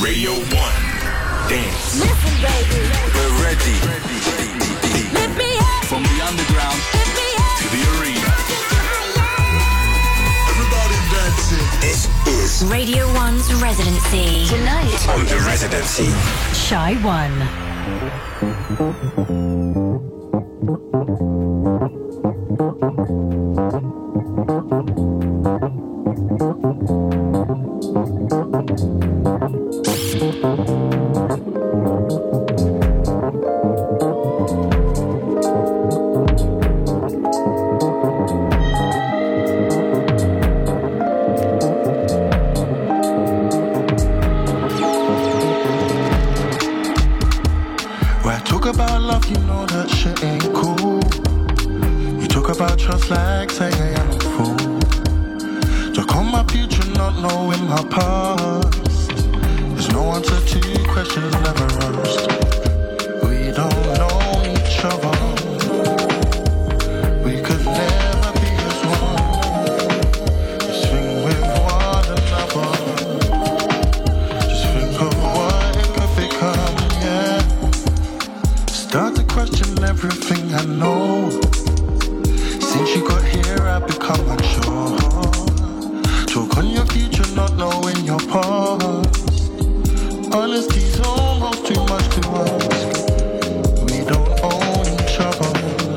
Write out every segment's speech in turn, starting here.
Radio 1. Dance. Listen, baby. We're ready. Lift me up. From the underground Lift me up. To the arena. Everybody dancing. This is Radio 1's Residency. Tonight on the Residency. Shy One. About love, you know that shit ain't cool. You talk about trust like saying I am a fool. Talk on my future, not knowing my past. There's no answer to questions never asked. We don't know each other. We could never be as one. Just think with one another. Just think of what it could become, yeah. Start to question everything I know. Since you got here, I've become unsure. Talk on your future, not knowing your past. Honesty's almost too much to ask. We don't own each other.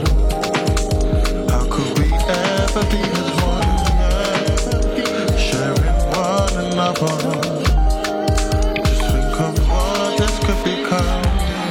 How could we ever be as one? Yeah. Sharing one another. Just think of what this could become.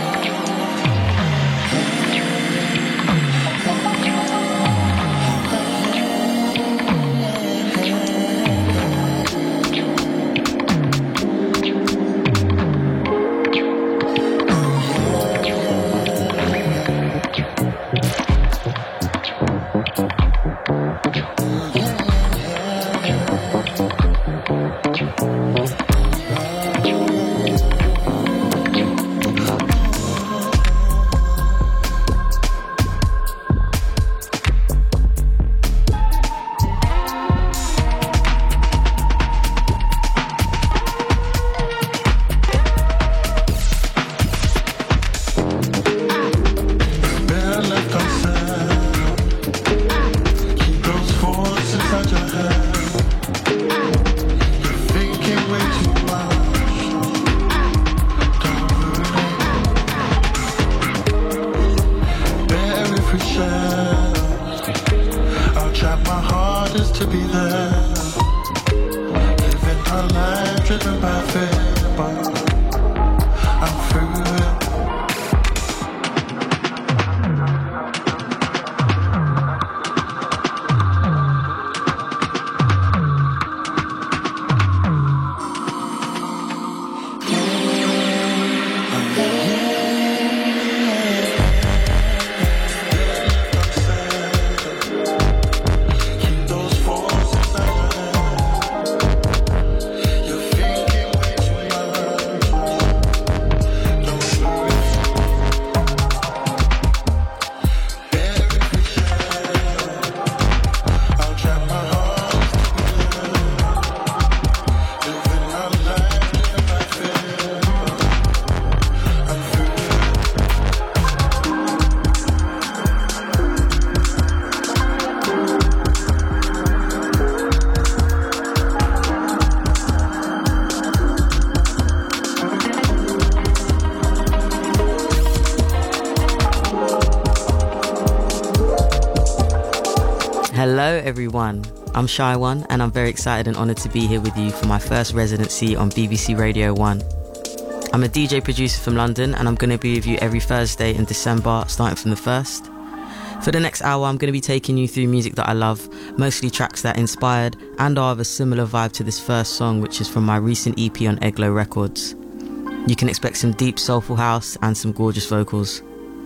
Hello everyone, I'm Shy One and I'm very excited and honoured to be here with you for my first residency on BBC Radio 1. I'm a DJ producer from London and I'm going to be with you every Thursday in December, starting from the 1st. For the next hour, I'm going to be taking you through music that I love, mostly tracks that inspired and are of a similar vibe to this first song, which is from my recent EP on Eglo Records. You can expect some deep soulful house and some gorgeous vocals.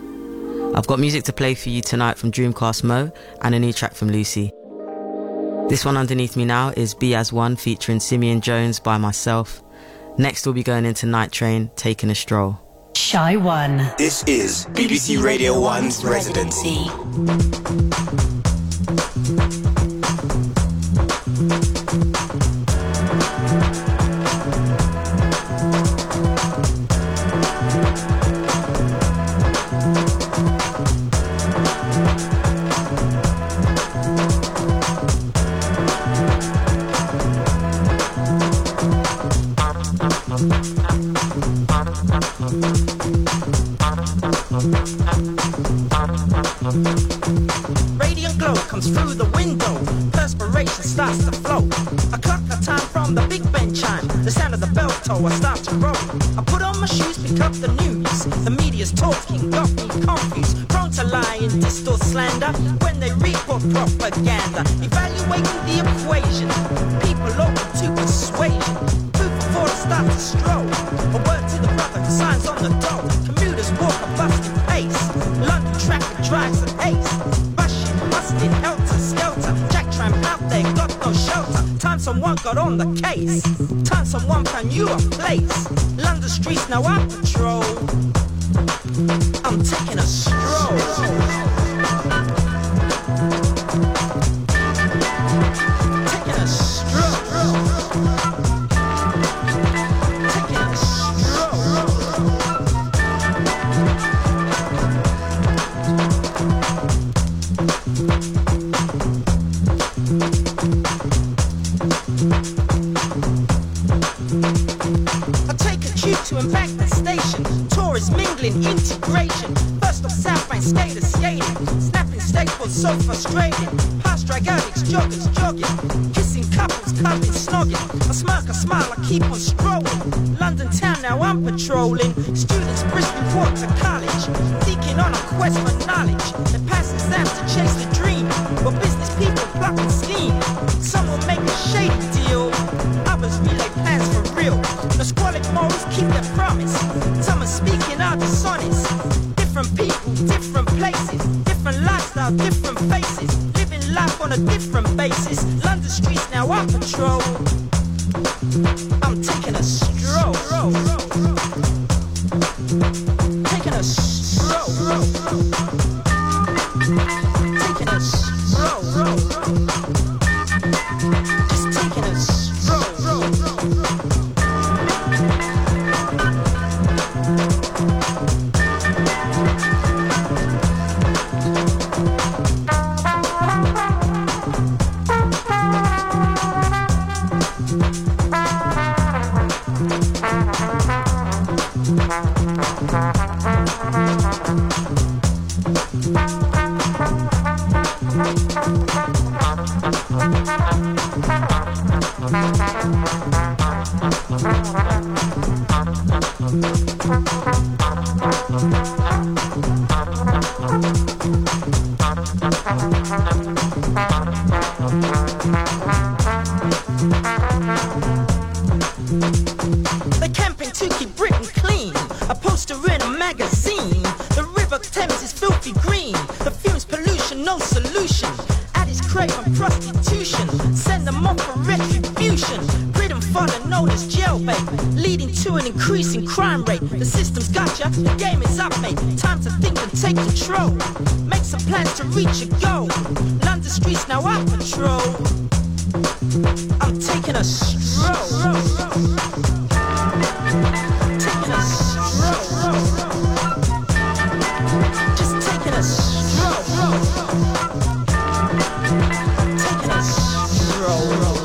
I've got music to play for you tonight from Dreamcast Mo and a new track from Lucy. This one underneath me now is Be As One featuring Simeon Jones by myself. Next we'll be going into Night Train, Taking a Stroll. Shy One. This is BBC Radio 1's Residency. Radiant glow comes through the window. Perspiration starts to flow. I clock the time from the Big Ben chime. The sound of the bell toll, I start to roll. I put on my shoes, pick up the news. The media's talking, got me confused. Prone to lie and distort slander when they report propaganda. Evaluating the equation. People open to persuasion. Food before I start to stroll. A word to the brother, signs on the door. Commuters walk a busted pace. London traffic drives an ace. Rushing, busted, helter skelter. Jack tramp out there, got no shelter. Time someone got on the case. Time someone found you a place. London streets now I patrol. I'm taking a stroll. Taking a stroll. Taking a stroll. I take a tube to Embankment Station. Tourists mingling, integration. First off South Bank, skaters skating. Snapping staples, so frustrating. Past drag addicts, joggers jogging. Kissing couples, cuddling, snogging. I smirk, I smile, I keep on strolling. London town, now I'm patrolling. Students briskly walk to college. Seeking on a quest for knowledge. They pass exams to chase the dream. But business people plot and scheme. Some will make a shady deal. Others relay plans for real. The squalid morals keep their promise. Some are speaking out dishonest. Different people, different places. Different lifestyle, different faces. Living life on a different basis. London streets now I patrol. I'm taking a stroll. Taking a stroll. Taking a stroll. Just taking a stroll. They're camping to keep Britain clean. A poster in a magazine. The River Thames is filthy green. The fumes pollution, no solution. Addicts crave on prostitution. Send them off for retribution. Britain fallen known as jailbait, leading to an increasing crime rate. The system's got ya, the game is up, mate. Time to think and take control. Make some plans to reach a goal. London streets now I patrol. I'm taking a stroll. Taking a stroll. Just taking a stroll. Taking a stroll.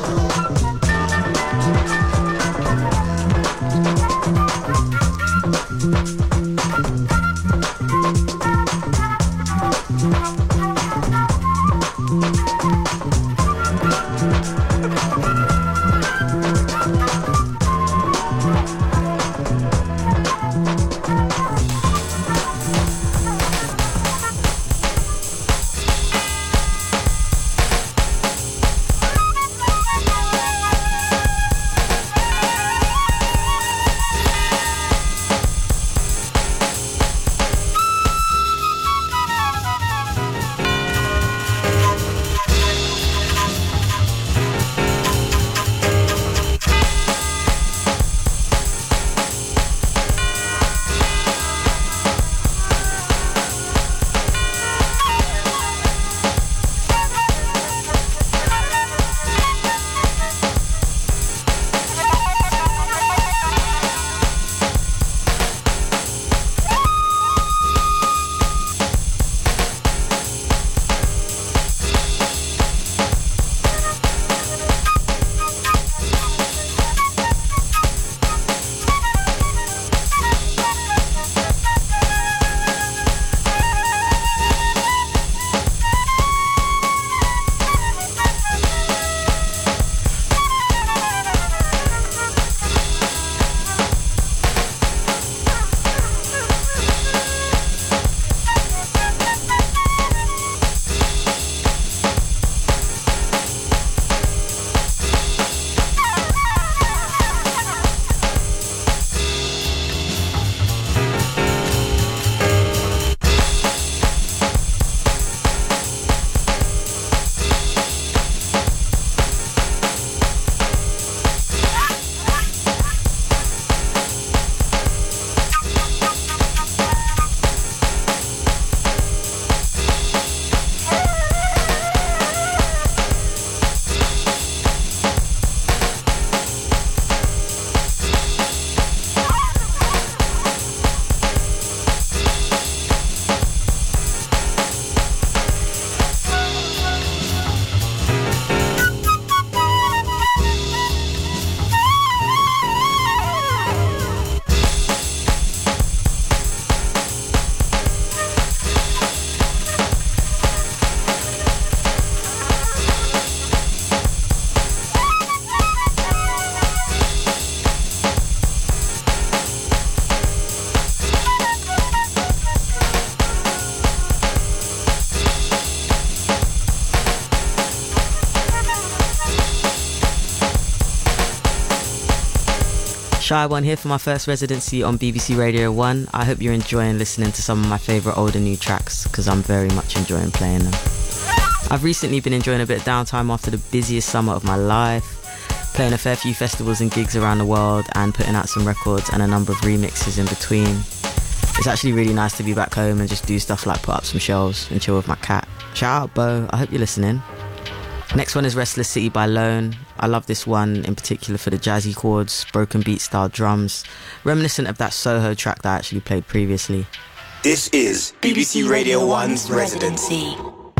Shy One here for my first residency on BBC Radio 1. I hope you're enjoying listening to some of my favourite old and new tracks, because I'm very much enjoying playing them. I've recently been enjoying a bit of downtime after the busiest summer of my life, playing a fair few festivals and gigs around the world and putting out some records and a number of remixes in between. It's actually really nice to be back home and just do stuff like put up some shelves and chill with my cat. Shout out Bo, I hope you're listening. Next one is Restless City by Lone. I love this one in particular for the jazzy chords, broken beat style drums, reminiscent of that Soho track that I actually played previously. This is BBC Radio 1's Residency.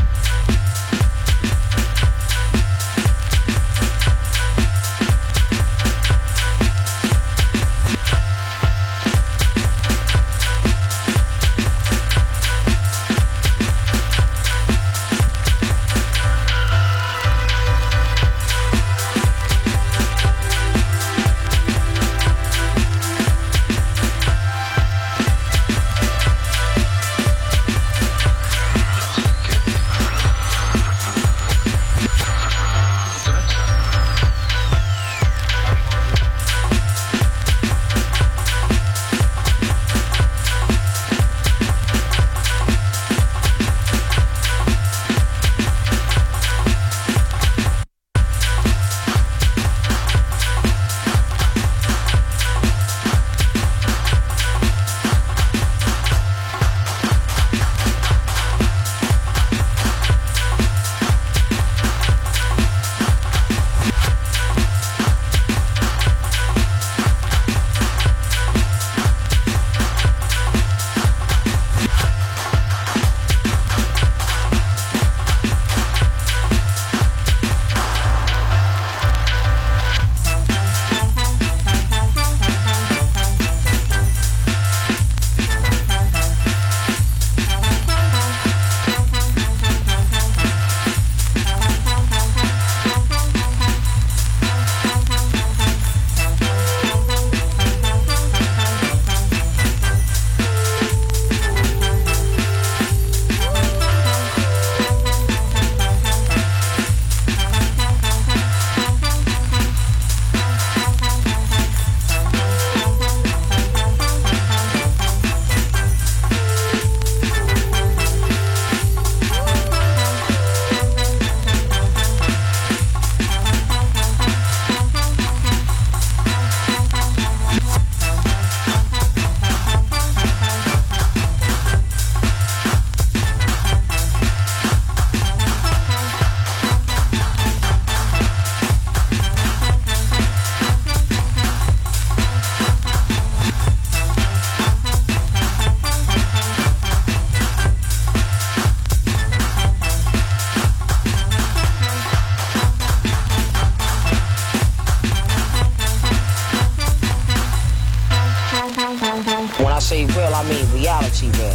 When I say real, I mean reality real.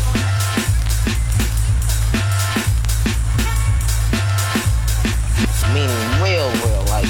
Meaning real, like.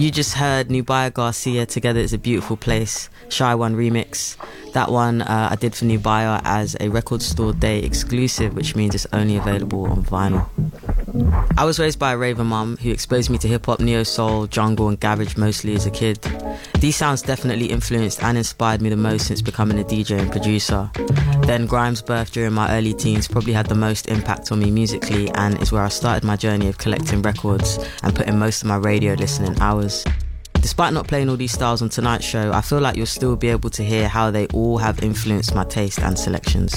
You just heard Nubia Garcia, Together It's a Beautiful Place, Shy One remix. That one I did for Nubia as a Record Store Day exclusive, which means it's only available on vinyl. I was raised by a raver mum who exposed me to hip-hop, neo-soul, jungle and garage mostly as a kid. These sounds definitely influenced and inspired me the most since becoming a DJ and producer. Then Grime's birth during my early teens probably had the most impact on me musically, and is where I started my journey of collecting records and putting most of my radio listening hours. Despite not playing all these styles on tonight's show, I feel like you'll still be able to hear how they all have influenced my taste and selections.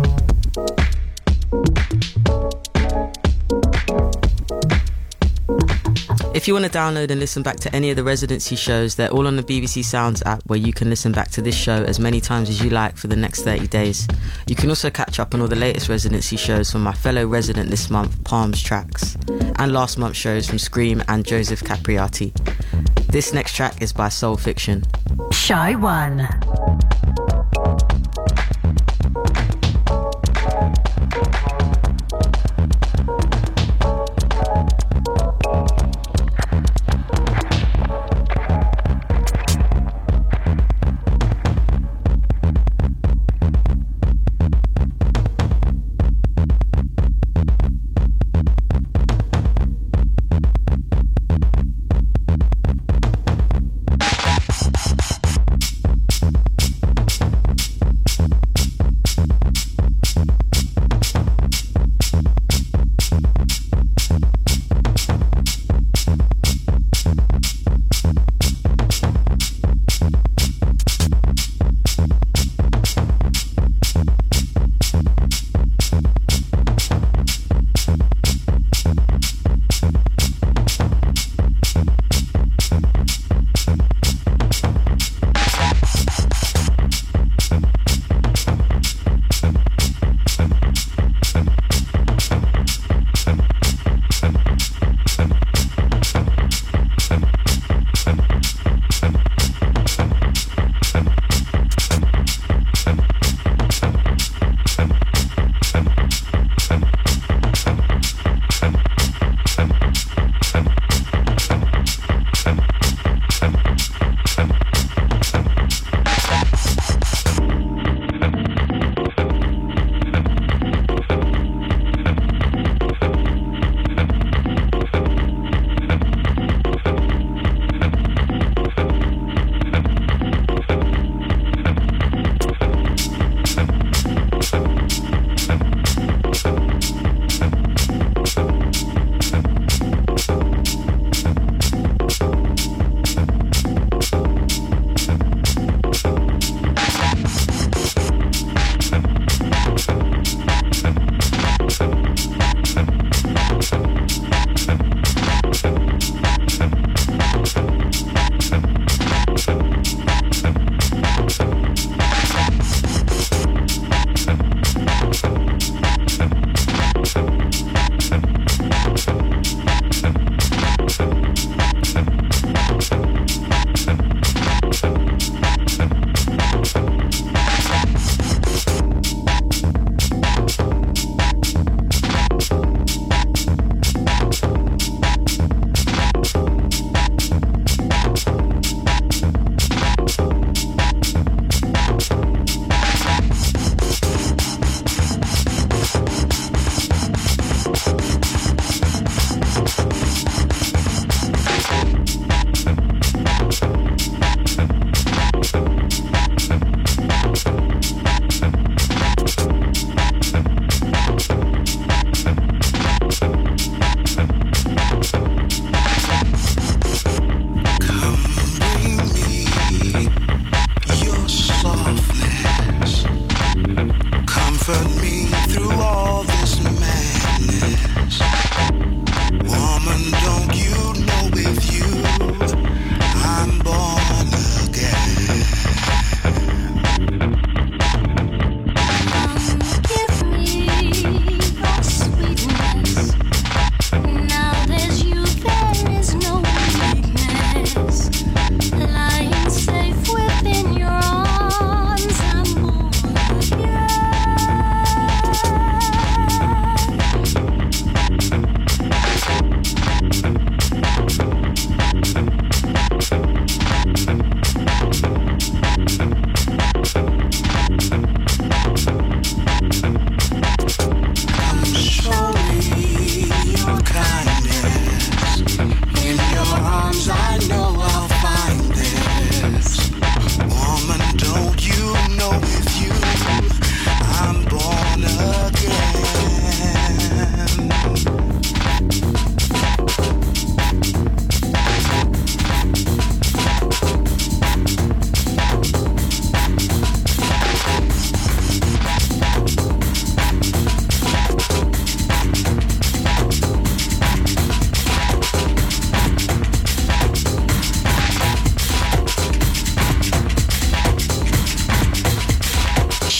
If you want to download and listen back to any of the residency shows, they're all on the BBC Sounds app, where you can listen back to this show as many times as you like for the next 30 days. You can also catch up on all the latest residency shows from my fellow resident this month, Palms Tracks, and last month's shows from Scream and Joseph Capriati. This next track is by Soul Fiction. Shy One.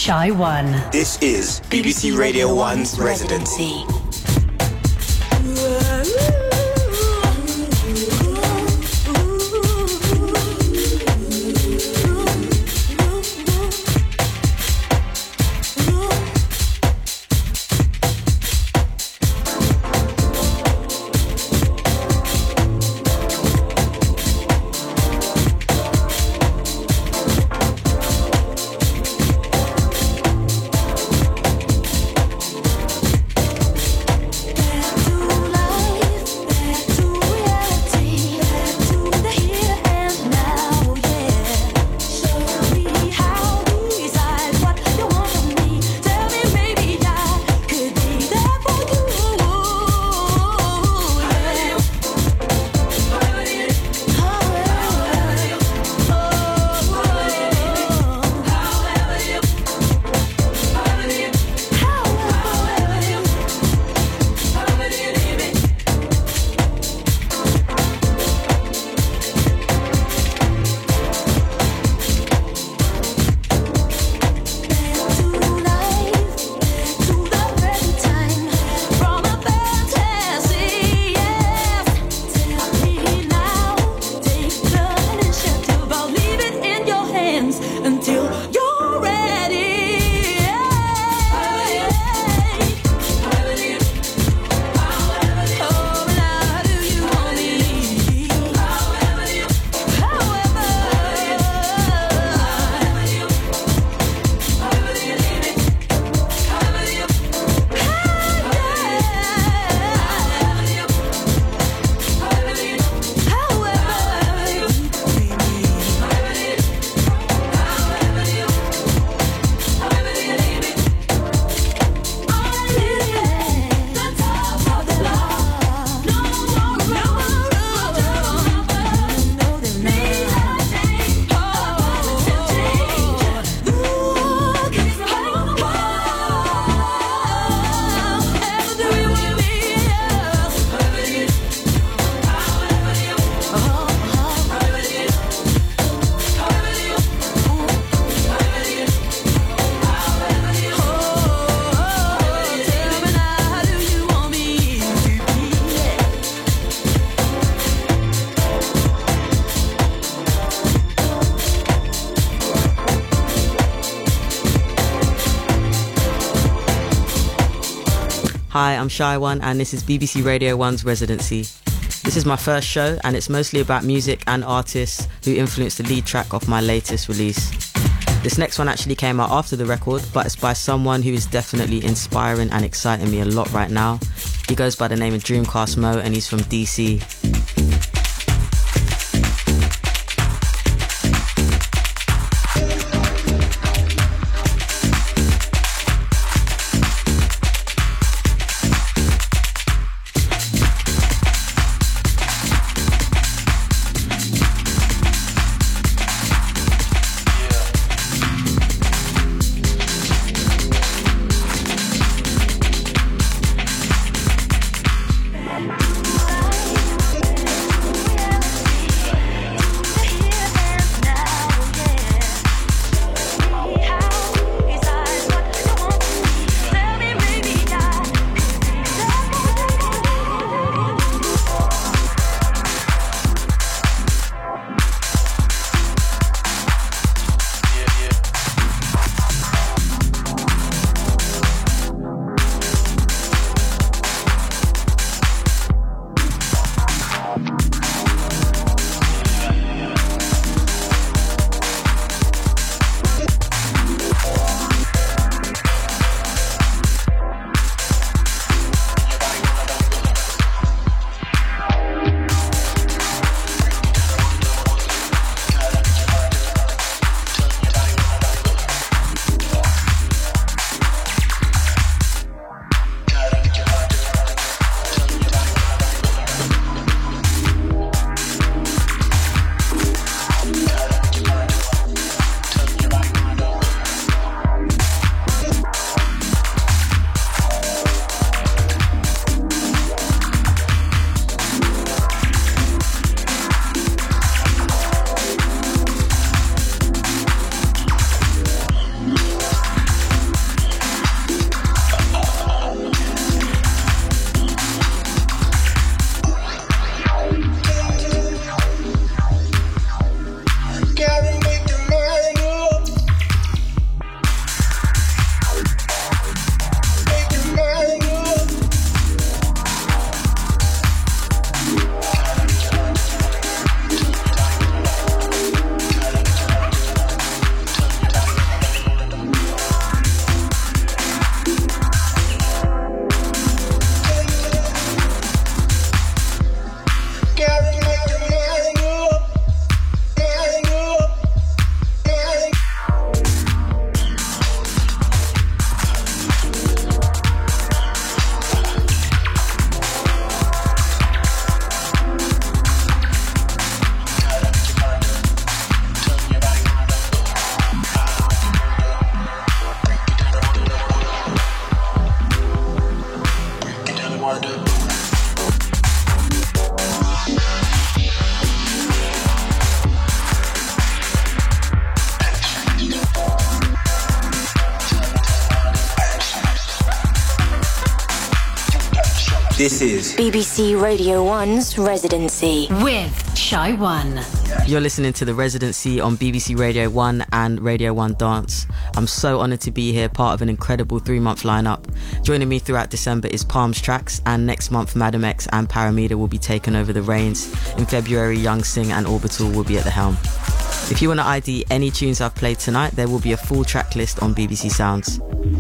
Shy One. This is BBC Radio 1's residency. Hi, I'm Shy One and this is BBC Radio 1's residency. This is my first show and it's mostly about music and artists who influenced the lead track of my latest release. This next one actually came out after the record, but it's by someone who is definitely inspiring and exciting me a lot right now. He goes by the name of Dreamcast Mo and he's from DC. This is BBC Radio 1's Residency. With Shy One. You're listening to The Residency on BBC Radio 1 and Radio 1 Dance. I'm so honoured to be here, part of an incredible 3-month lineup. Joining me throughout December is Palms Tracks, and next month Madam X and Paramida will be taking over the reins. In February, Young Sing and Orbital will be at the helm. If you want to ID any tunes I've played tonight, there will be a full track list on BBC Sounds.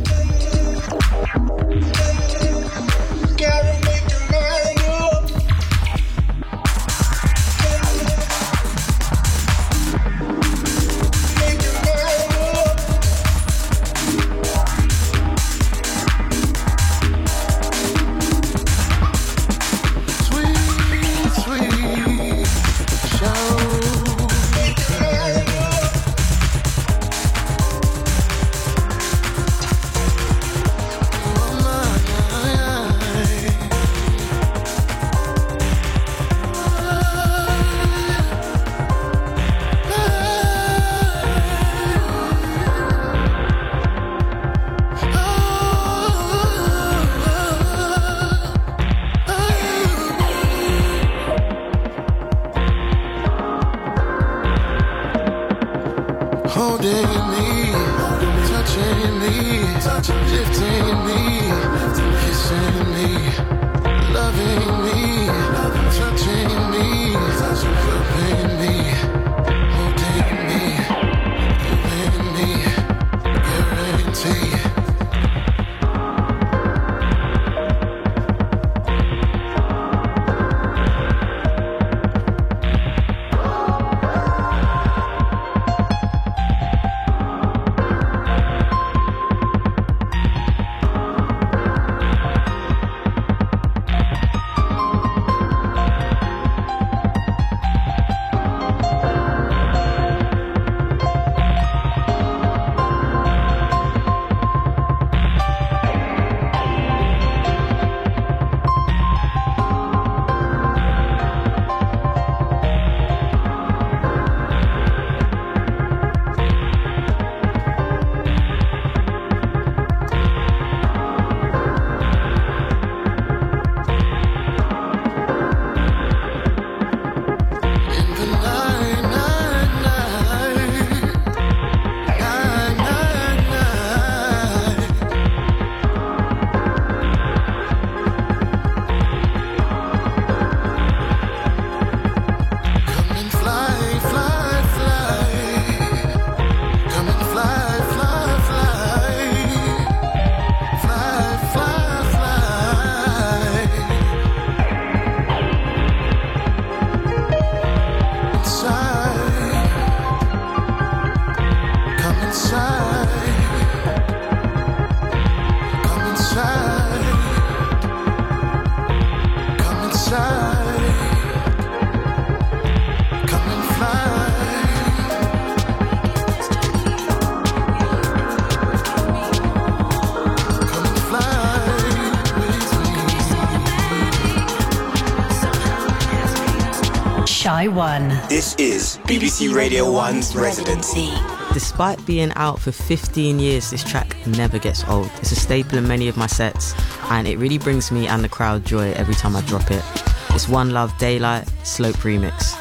Shy One. This is BBC Radio 1's Residency. Despite being out for 15 years, this track never gets old. It's a staple in many of my sets, and it really brings me and the crowd joy every time I drop it. It's One Love Daylight Slope Remix.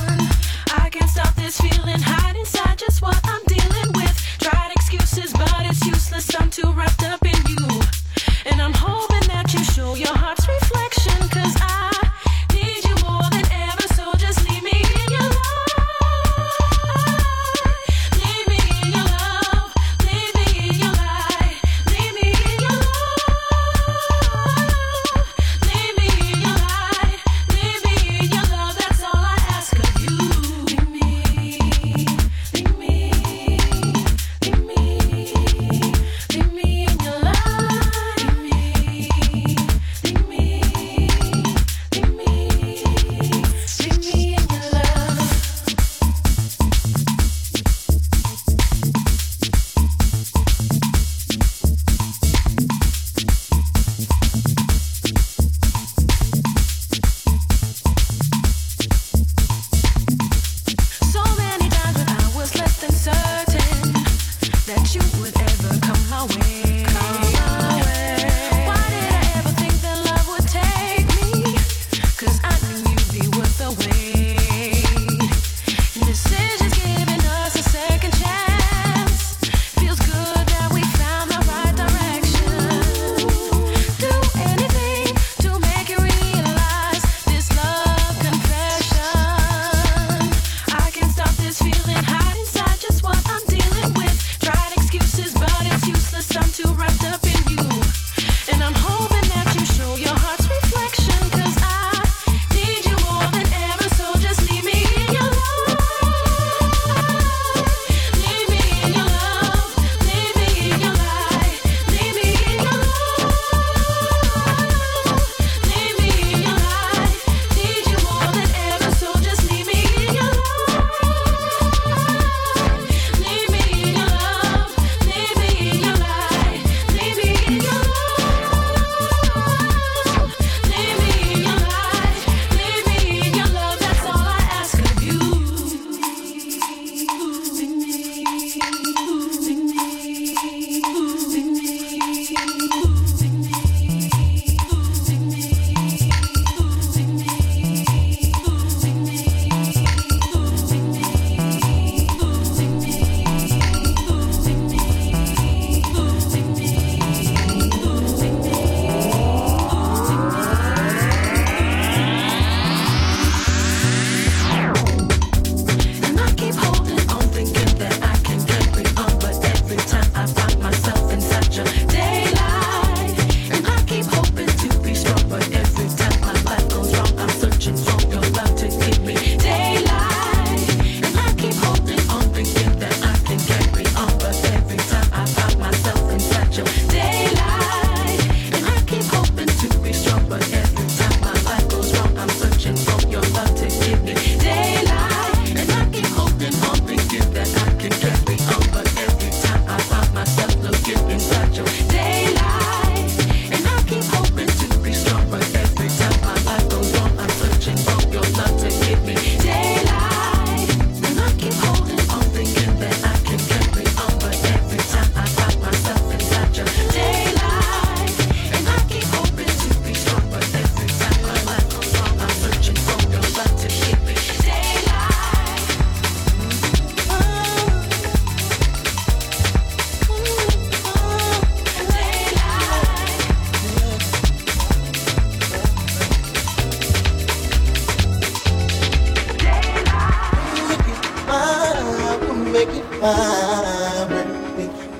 I can't stop this feeling, hide inside just what I'm dealing with. Tried excuses, but it's useless, I'm too wrapped up in you. And I'm hoping that you show your heart's reflection, 'cause I need you more than ever, so just leave me in your light. Leave me in your love, leave me in your light. Leave me in your love, leave me in your light. Leave me in your love, that's all I ask of you. Leave me, leave me, leave me, leave me in your light. Leave me, leave me, leave me, leave me in your love. So many times when I was less than certain that you would ever come my way. Why did I ever think that love would take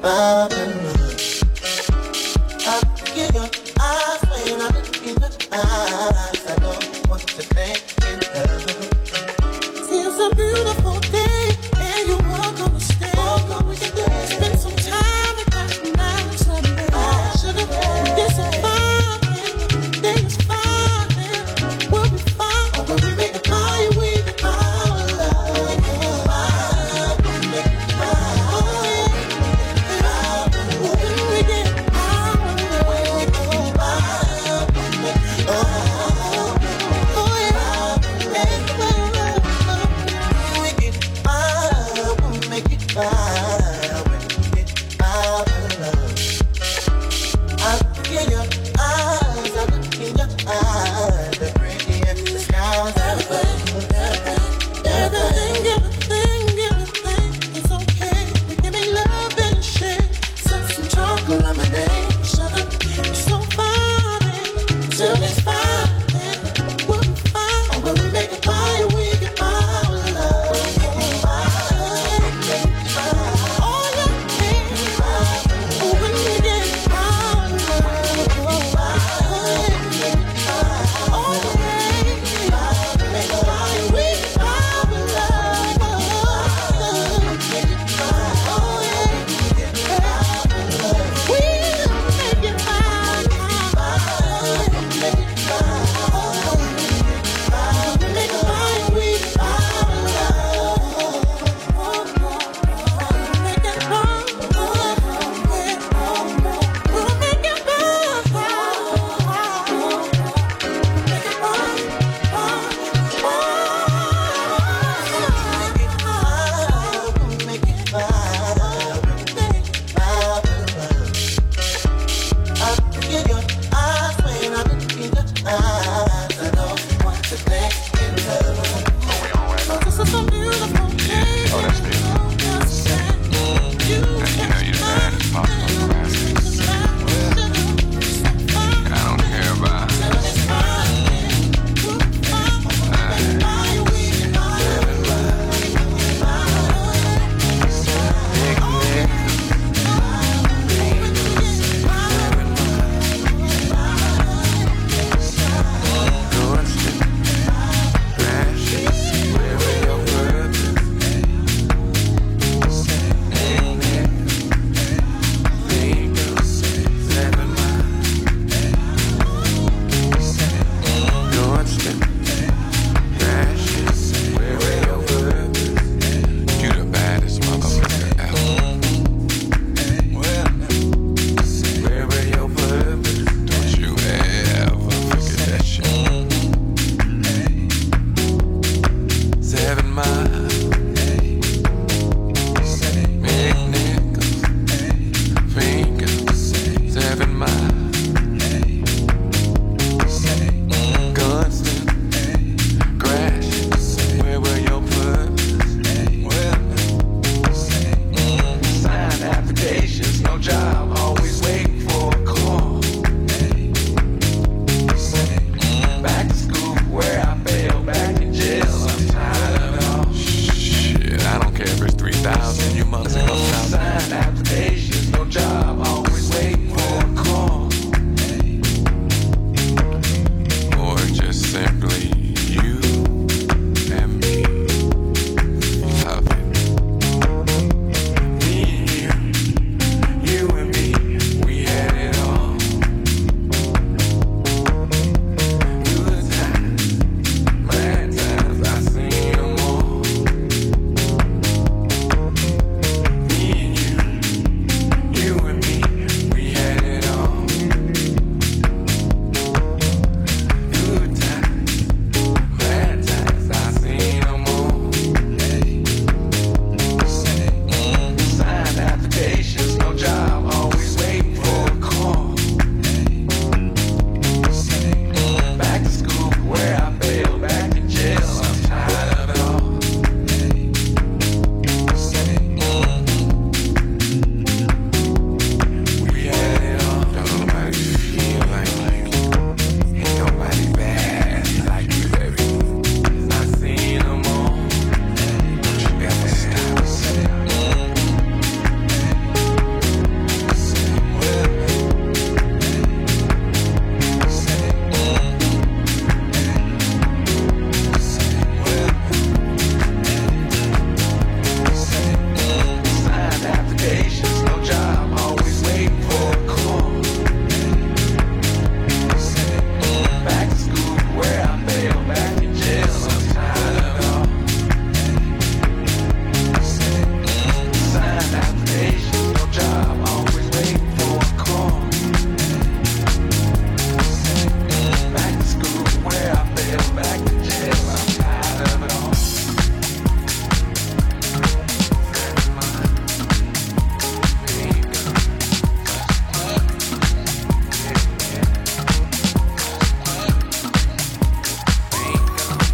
Ooh.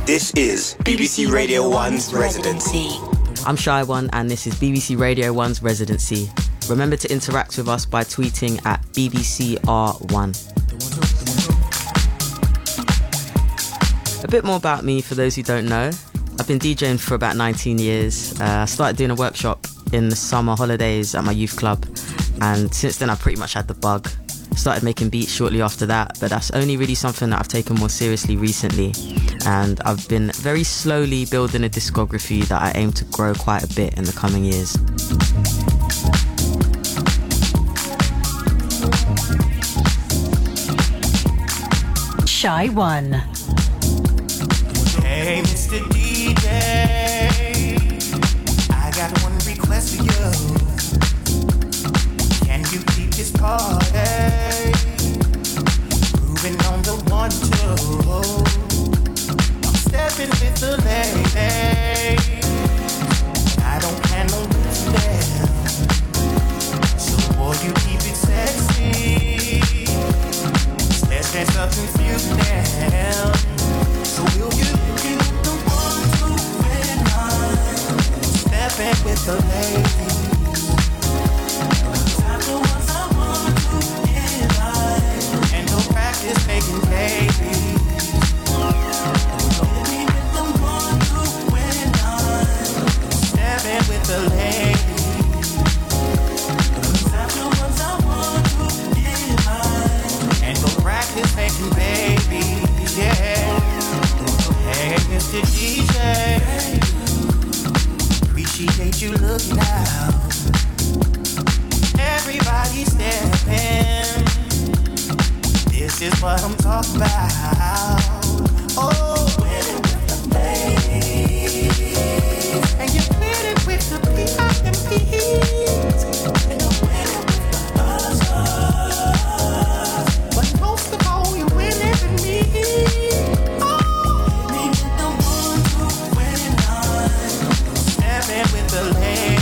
This is BBC Radio 1's Residency. I'm Shy One and this is BBC Radio 1's Residency. Remember to interact with us by tweeting at BBCR1. A bit more about me for those who don't know. I've been DJing for about 19 years. I started doing a workshop in the summer holidays at my youth club, and since then I pretty much had the bug. Started making beats shortly after that, but that's only really something that I've taken more seriously recently, and I've been very slowly building a discography that I aim to grow quite a bit in the coming years. Shy One. Hey, Mr. DJ, I got one request for you. Can you keep this party moving on the 1-2? I'm stepping with the lady. I don't plan on losing them. So boy, you keep it sexy. Let's dance up and fuse now. So will you keep the 1-2 when I'm stepping with the lady? Practice making babies. Hit me with the 1-2 when I'm stepping with the ladies. After once I want to get high and go practice making babies, yeah. Hey, Mr. DJ, appreciate you looking out. Everybody stepping. This is what I'm talking about. Oh, winning with the ladies, and you're winning with the PIMPs, and you're winning with the others. But most of all, you're winning with me. Oh, me with the 1-2 when I'm stepping with the ladies.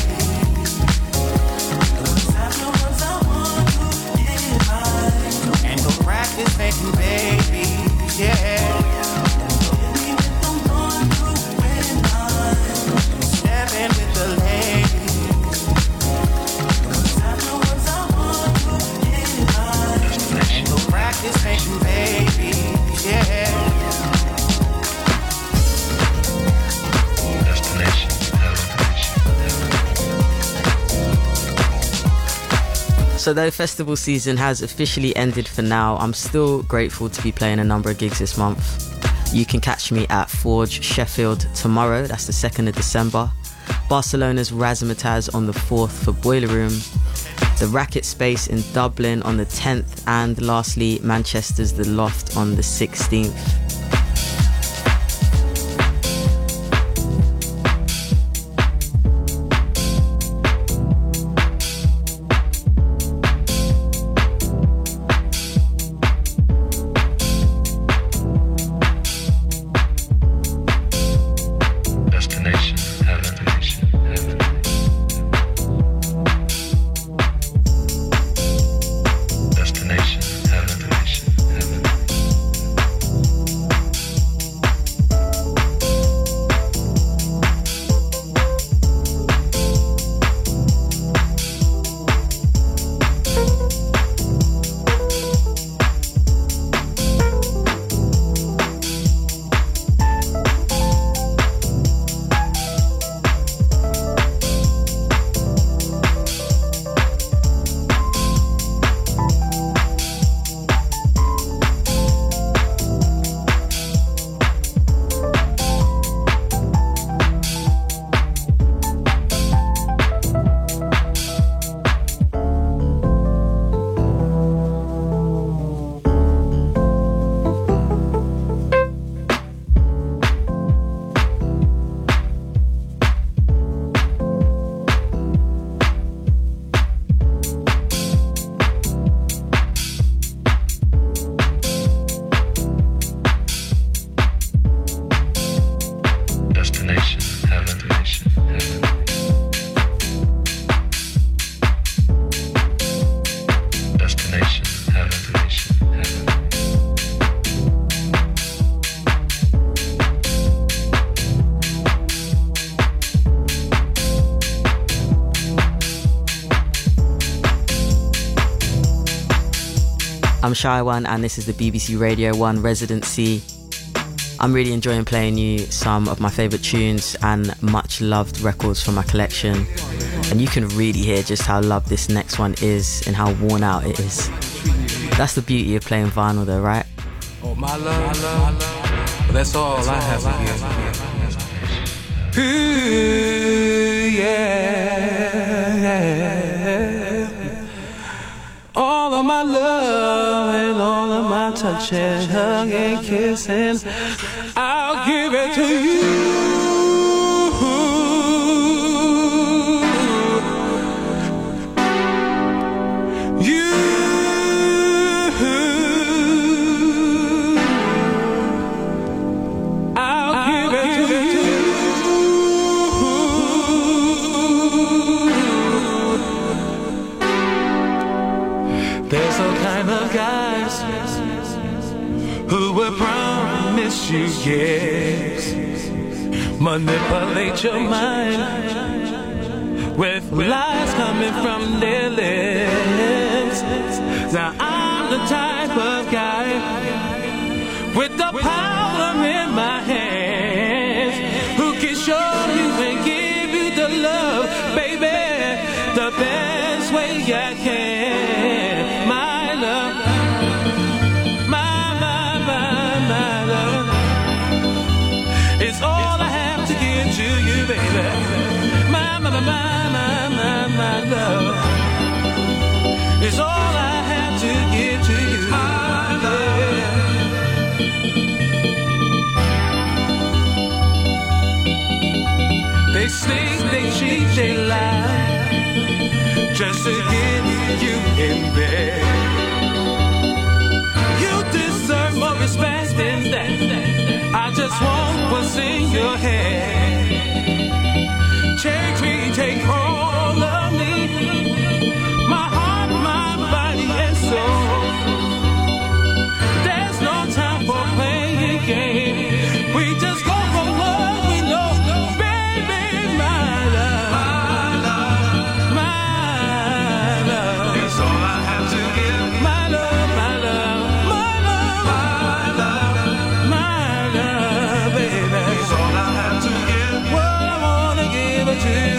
Practice making babies, yeah. Hit me with the 1-2 when I'm stepping with the ladies. Afterwards I want to get high and go practice making babies, yeah. Destination. So though festival season has officially ended for now, I'm still grateful to be playing a number of gigs this month. You can catch me at Forge Sheffield tomorrow, that's the 2nd of December. Barcelona's Razzmatazz on the 4th for Boiler Room. The Racket Space in Dublin on the 10th, and lastly Manchester's The Loft on the 16th. Destination heaven. I'm Shy One and this is the BBC Radio 1 residency. I'm really enjoying playing you some of my favourite tunes and much loved records from my collection. And you can really hear just how loved this next one is and how worn out it is. That's the beauty of playing vinyl though, right? Oh, my love, but that's all I have to give. Ooh, yeah. All of my love and all of my touching, hugging, kissing, I'll give it to you. There's all kind of guys who will promise you yes, manipulate your mind with lies coming from their lips. Now I'm the type of guy with the power in my hands who can show you and give you the love, baby, the best way I can. My love is all I have to give to you. My love. They sleep, they cheat, they lie, just to get you in bed. You deserve more respect than that. I just want what's in your head. Take me, take all of me, my heart, my body and soul. There's no time for playing games. We just go for what we know, baby, my love, my love. It's all I have to give. My love, my love, my love, my love, baby. It's all I have to give. What I wanna give it to you.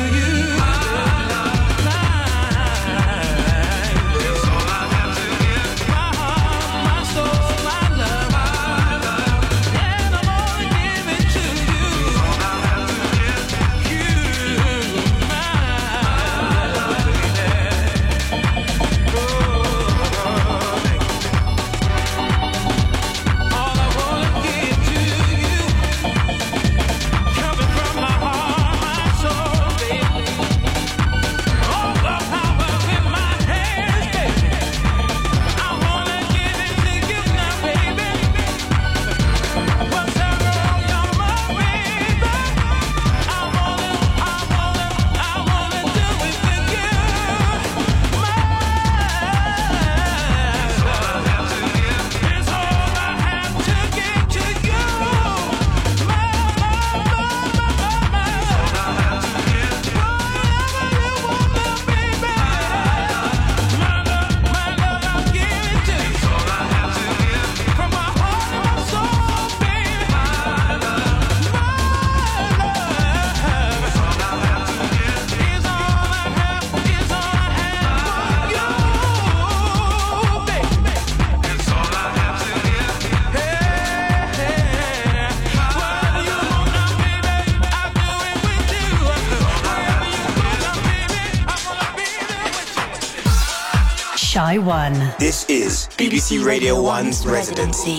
Shy One. This is BBC Radio 1's residency.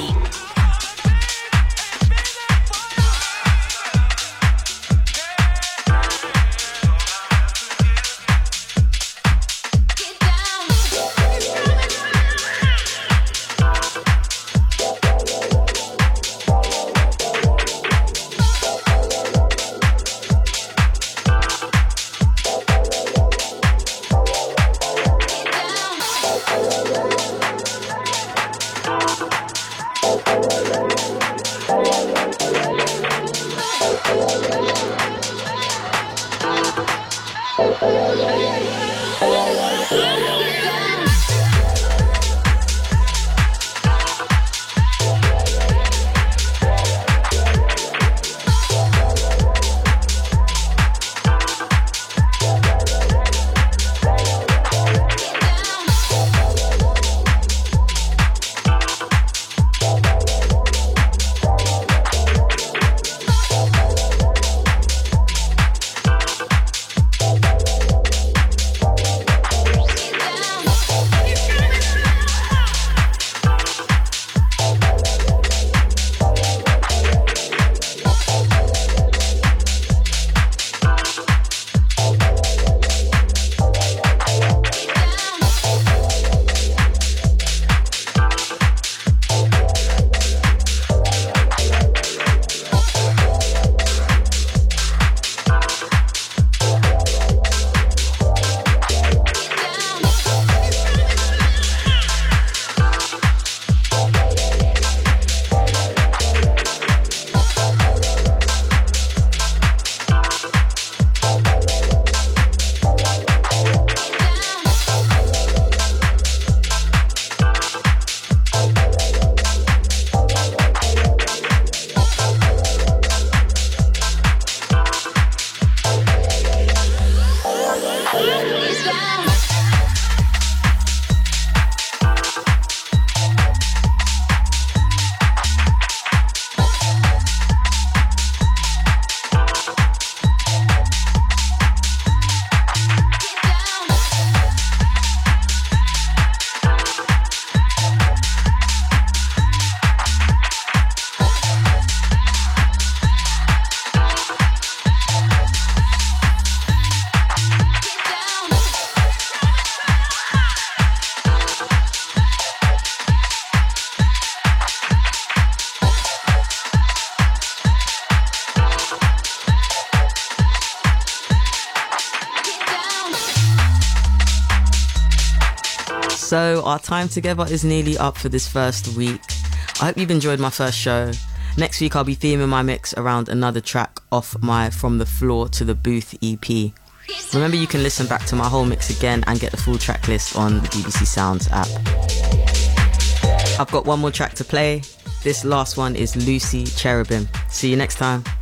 So our time together is nearly up for this first week. I hope you've enjoyed my first show. Next week I'll be theming my mix around another track off my From the Floor to the Booth EP. Remember, you can listen back to my whole mix again and get the full track list on the BBC Sounds app. I've got one more track to play. This last one is Lucy Cherubim. See you next time.